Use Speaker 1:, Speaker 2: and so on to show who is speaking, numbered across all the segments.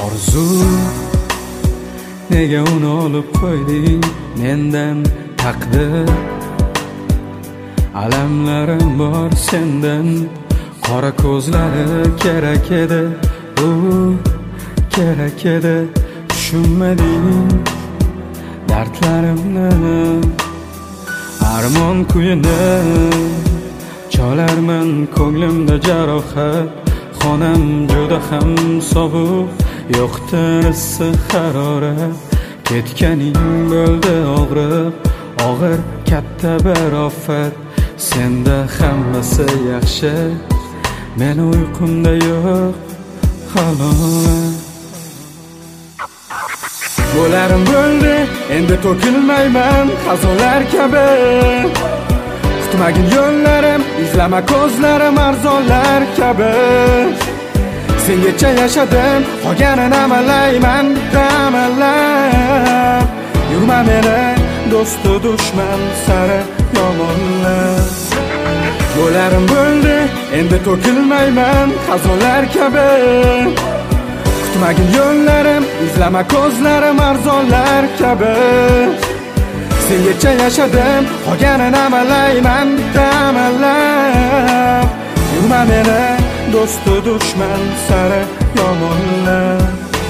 Speaker 1: orzu nega uni olib qo'yding mendan taqdir alamlarim bor sendan qora ko'zlari kerak edi u kerak edi tushunmading dardlarimni armon kuyini cholarman ko'nglimda jarohat xonam juda ham sovuq yo'qdir issiq harorat ketganing bo'ldi og'ir katta bir ofat senda hammasi yaxshi men uyqumda yo'q halovat bo'larim bo'ldi endi to'kilmayman xazonlar kabi kutmagin yo'llarim izlama ko'zlarim arzonlar kabi sengacha yashadim qolganini amalayman amallab yurma meni do'stu dushman sari yomonlab bo'larim bo'ldi endi to'kilmayman xazonlar kabi kutmagin yo'llarim izlama ko'zlarim arzonlar kabi sengacha yashadim qolganini amalayman amallab yurma meni do'stu dushman sari yomonlab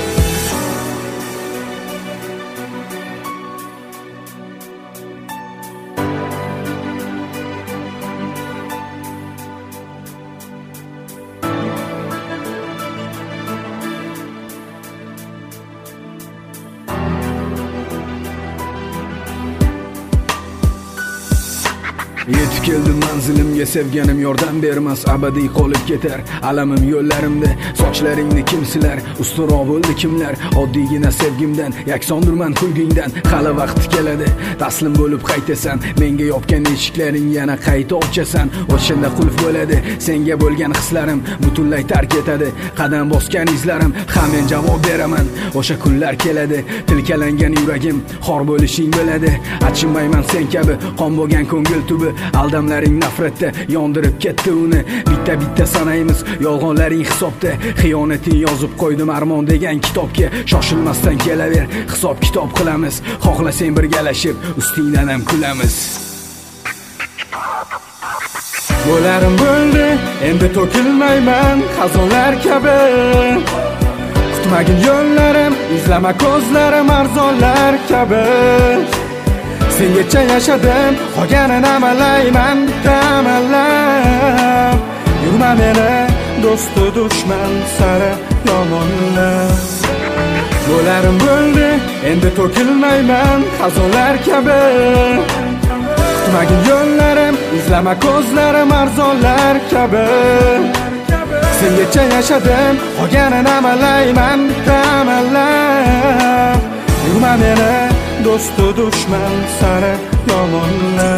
Speaker 2: Yetib keldim manzilimga sevganim yordam bermas abadiy qolib ketar alamim yo'llarimda sochlaringni kim silar ustunroq bo'ldi kimlar oddiygina sevgimdan yaksondirman kulgingdan hali vaqti keladi taslim bo'lib qaytasan menga yopgan eshiklaring yana qayta ochasan o'shanda qulf bo'ladi senga bo'lgan hislarim butunlay tark etadi qadam bosgan izlarim ha men javob beraman o'sha kunlar keladi tilkalangan yuragim xor bo'lishing bo'ladi achinmayman sen kabi qon bo'lgan ko'ngil tubi aldamlaring nafratda yondirib ketdi uni bitta sanaymiz yolg'onlaring hisobda xiyonating yozib qo'ydim armon degan kitobga shoshilmasdan kelaver hisob kitob qilamiz xohlasang birgalashib ustingdan ham kulamiz
Speaker 1: bo'larim bo'ldi endi to'kilmayman xazonlar kabi kutmagin yo'llarim izlama ko'zlarim arzonlar kabi sengacha yashadim qolganini amalayman amallab yurma meni do'stu dushman sari yomonlab bo'larim bo'ldi endi to'kilmayman xazonlar kabi kutmagin yo'llarim izlama ko'zlarim arzonlar kabi sengacha yashadim qolganini amalayman amallab yurma meni do'stu dushman sari yomonlar